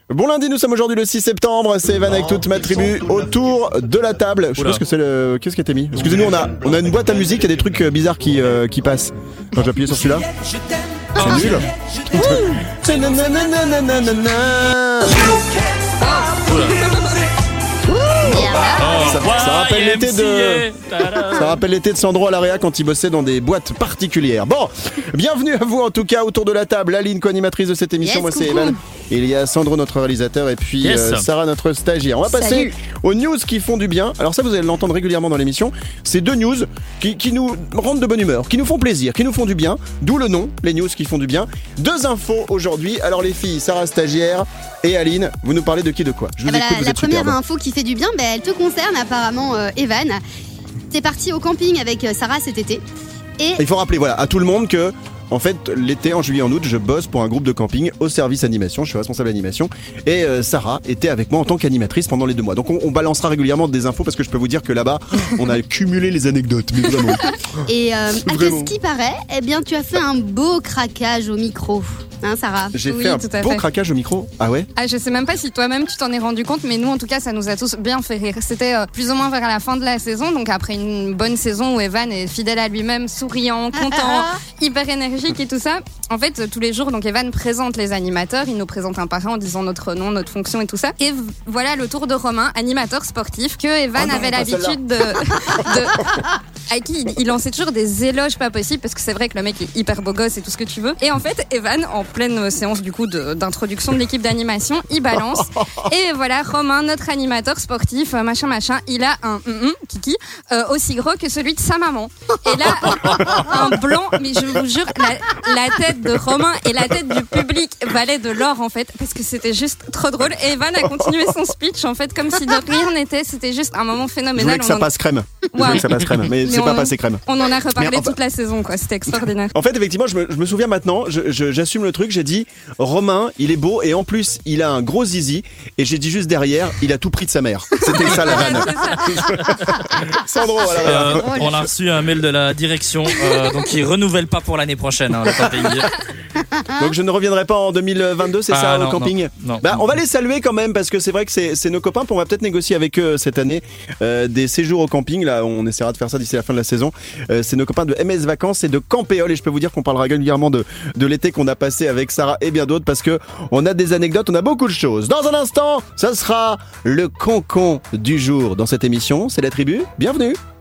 Bon lundi, nous sommes aujourd'hui le 6 septembre, c'est Evan avec toute ma tribu autour de la table. Je sais pas ce que c'est le... Qu'est-ce qui a été mis? Excusez-nous, on a une boîte à musique, il y a des trucs bizarres qui passent. Quand j'ai appuyé sur celui-là, c'est nul. C'est nanananananana. Ça rappelle l'été de Sandro à l'Area quand il bossait dans des boîtes particulières. Bon, bienvenue à vous en tout cas autour de la table. Aline, co-animatrice de cette émission, moi c'est Evan. Il y a Sandro, notre réalisateur, et puis Sarah, notre stagiaire. On va passer aux news qui font du bien. Alors ça, vous allez l'entendre régulièrement dans l'émission. C'est deux news qui nous rendent de bonne humeur, qui nous font plaisir, qui nous font du bien. D'où le nom, les news qui font du bien. Deux infos aujourd'hui. Alors les filles, Sarah, stagiaire, et Aline, vous nous parlez de qui, de quoi? Je vous écoute, vous la êtes première superbe. info qui fait du bien, elle te concerne apparemment, Evan. T'es parti au camping avec Sarah cet été. Et Il faut rappeler à tout le monde que en fait, l'été, en juillet, en août, je bosse pour un groupe de camping au service animation. Je suis responsable animation. Et Sarah était avec moi en tant qu'animatrice pendant les 2 mois. Donc on balancera régulièrement des infos parce que je peux vous dire que là-bas, on a cumulé les anecdotes. Mais vraiment. Et à ce qui paraît, tu as fait un beau craquage au micro. Hein, Sarah? J'ai fait un beau craquage au micro. Ah ouais? Je sais même pas si toi-même tu t'en es rendu compte, mais nous en tout cas ça nous a tous bien fait rire. C'était plus ou moins vers la fin de la saison, donc après une bonne saison où Evan est fidèle à lui-même, souriant, content, hyper énergique et tout ça. En fait, tous les jours, donc Evan présente les animateurs, il nous présente un par un en disant notre nom, notre fonction et tout ça. Et voilà le tour de Romain, animateur sportif, que Evan avait l'habitude à qui il lançait toujours des éloges pas possibles, parce que c'est vrai que le mec est hyper beau gosse et tout ce que tu veux. Et en fait, Evan, en pleine séance du coup d'introduction de l'équipe d'animation, il balance. Et voilà, Romain, notre animateur sportif, machin, il a un kiki aussi gros que celui de sa maman. Et là, un blanc, mais je vous jure, la tête de Romain et la tête du public valaient de l'or en fait, parce que c'était juste trop drôle. Et Evan a continué son speech en fait comme si de rien n'était. C'était juste un moment phénoménal. Je voulais que ça passe crème. Mais c'est pas passé crème. On en a reparlé toute la saison, quoi. C'était extraordinaire. En fait, effectivement, je me souviens maintenant, j'assume le truc, j'ai dit Romain, il est beau et en plus, il a un gros zizi. Et j'ai dit juste derrière, il a tout pris de sa mère. C'était ça la vanne. Sandro, alors. On a reçu un mail de la direction, donc ils renouvellent pas pour l'année prochaine, le camping. Donc je ne reviendrai pas en 2022, c'est ça, non, au camping? Non. On va les saluer quand même parce que c'est vrai que c'est nos copains. Puis on va peut-être négocier avec eux cette année des séjours au camping. Là, on essaiera de faire ça d'ici la fin de la saison. C'est nos copains de MS Vacances et de Campéole. Et je peux vous dire qu'on parlera régulièrement de l'été qu'on a passé avec Sarah et bien d'autres parce que on a des anecdotes, on a beaucoup de choses. Dans un instant, ça sera le concon du jour dans cette émission. C'est la tribu. Bienvenue.